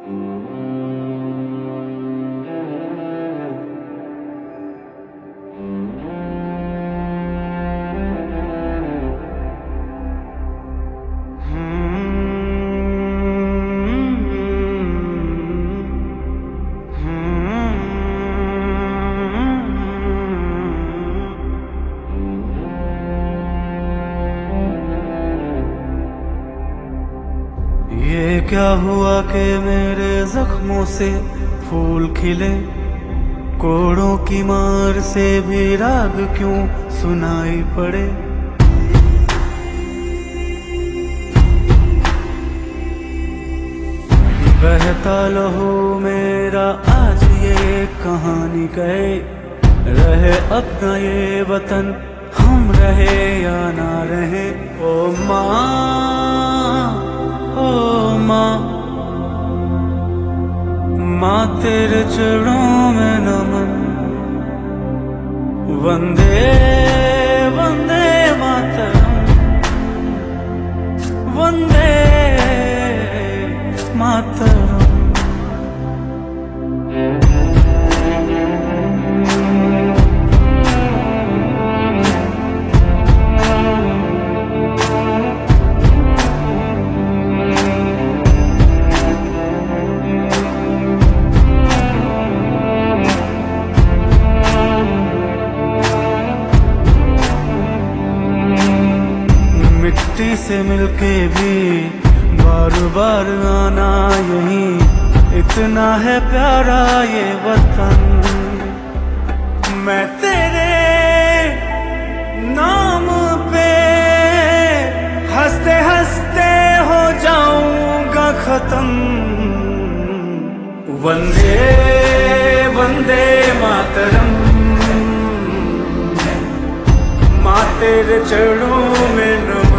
ये क्या हुआ कि मेरे जख्मों से फूल खिले, कोड़ों की मार से भी राग क्यों सुनाई पड़े। बहता लहू मेरा आज ये कहानी कहे, रहे अपना ये वतन हम रहे या ना रहे। ओ माँ, ओ माँ, माँ तेरे चरणों में नमन। वंदे वंदे मातरम, वंदे मातरम। मिट्टी से मिलके भी बार बार आना यही इतना है प्यारा ये वतन। मैं तेरे नाम पे हंसते हंसते हो जाऊंगा खत्म। वंदे वंदे मातरम, माँ तेरे चरणों में